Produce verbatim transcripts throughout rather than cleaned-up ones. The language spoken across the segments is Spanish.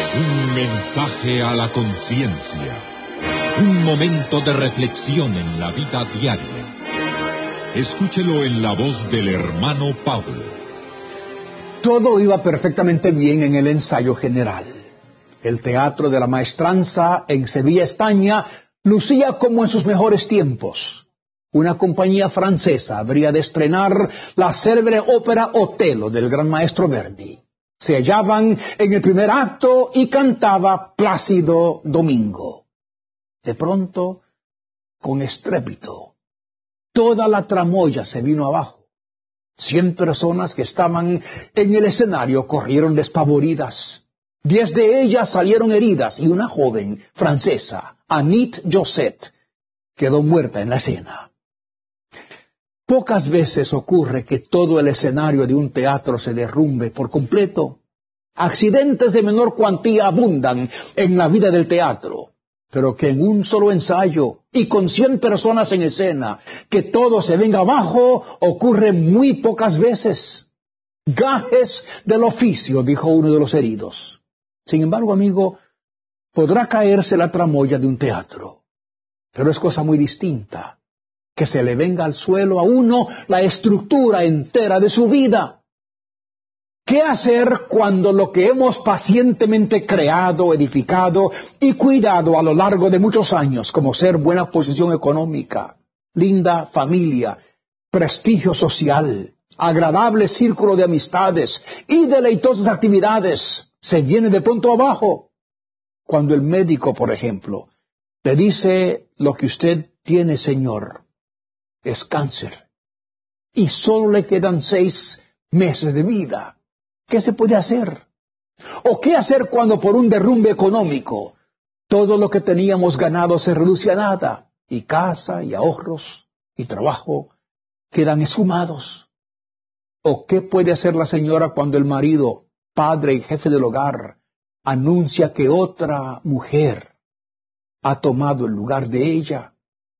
Un mensaje a la conciencia. Un momento de reflexión en la vida diaria. Escúchelo en la voz del hermano Pablo. Todo iba perfectamente bien en el ensayo general. El Teatro de la Maestranza en Sevilla, España, lucía como en sus mejores tiempos. Una compañía francesa habría de estrenar la célebre ópera Otelo del gran maestro Verdi. Se hallaban en el primer acto y cantaba Plácido Domingo. De pronto, con estrépito, toda la tramoya se vino abajo. Cien personas que estaban en el escenario corrieron despavoridas. Diez de ellas salieron heridas y una joven francesa, Anit Josset, quedó muerta en la escena. Pocas veces ocurre que todo el escenario de un teatro se derrumbe por completo. Accidentes de menor cuantía abundan en la vida del teatro, pero que en un solo ensayo y con cien personas en escena, que todo se venga abajo, ocurre muy pocas veces. Gajes del oficio, dijo uno de los heridos. Sin embargo, amigo, podrá caerse la tramoya de un teatro, pero es cosa muy distinta que se le venga al suelo a uno la estructura entera de su vida. ¿Qué hacer cuando lo que hemos pacientemente creado, edificado y cuidado a lo largo de muchos años, como ser buena posición económica, linda familia, prestigio social, agradable círculo de amistades y deleitosas actividades, se viene de pronto abajo? Cuando el médico, por ejemplo, le dice: lo que usted tiene, señor, es cáncer, y solo le quedan seis meses de vida. ¿Qué se puede hacer? ¿O qué hacer cuando por un derrumbe económico todo lo que teníamos ganado se reduce a nada, y casa, y ahorros, y trabajo quedan esfumados? ¿O qué puede hacer la señora cuando el marido, padre y jefe del hogar, anuncia que otra mujer ha tomado el lugar de ella?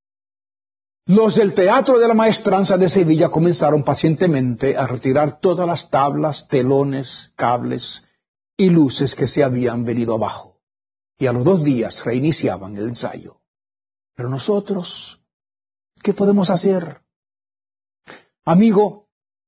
Los del Teatro de la Maestranza de Sevilla comenzaron pacientemente a retirar todas las tablas, telones, cables y luces que se habían venido abajo, y a los dos días reiniciaban el ensayo. Pero nosotros, ¿qué podemos hacer? Amigo,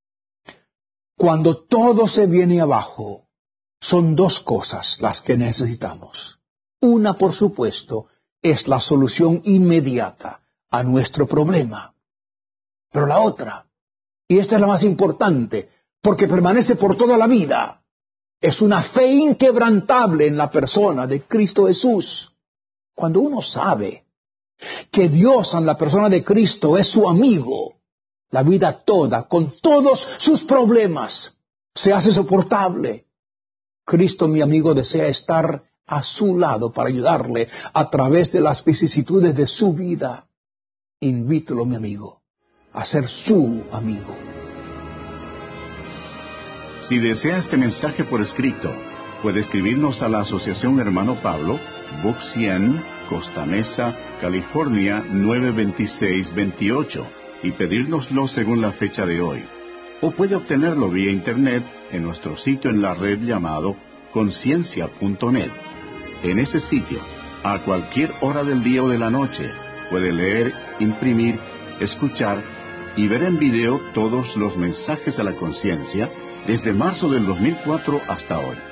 cuando todo se viene abajo, son dos cosas las que necesitamos. Una, por supuesto, es la solución inmediata a nuestro problema. Pero la otra, y esta es la más importante, porque permanece por toda la vida, es una fe inquebrantable en la persona de Cristo Jesús. Cuando uno sabe que Dios en la persona de Cristo es su amigo, la vida toda, con todos sus problemas, se hace soportable. Cristo, mi amigo, desea estar a su lado para ayudarle a través de las vicisitudes de su vida. Invítelo, mi amigo, a ser su amigo. Si desea este mensaje por escrito, puede escribirnos a la Asociación Hermano Pablo, Box cien, Costa Mesa, California nueve veintiséis veintiocho, y pedírnoslo según la fecha de hoy. O puede obtenerlo vía internet en nuestro sitio en la red llamado conciencia punto net. En ese sitio, a cualquier hora del día o de la noche, puede leer, imprimir, escuchar y ver en video todos los mensajes a la conciencia desde marzo del dos mil cuatro hasta hoy.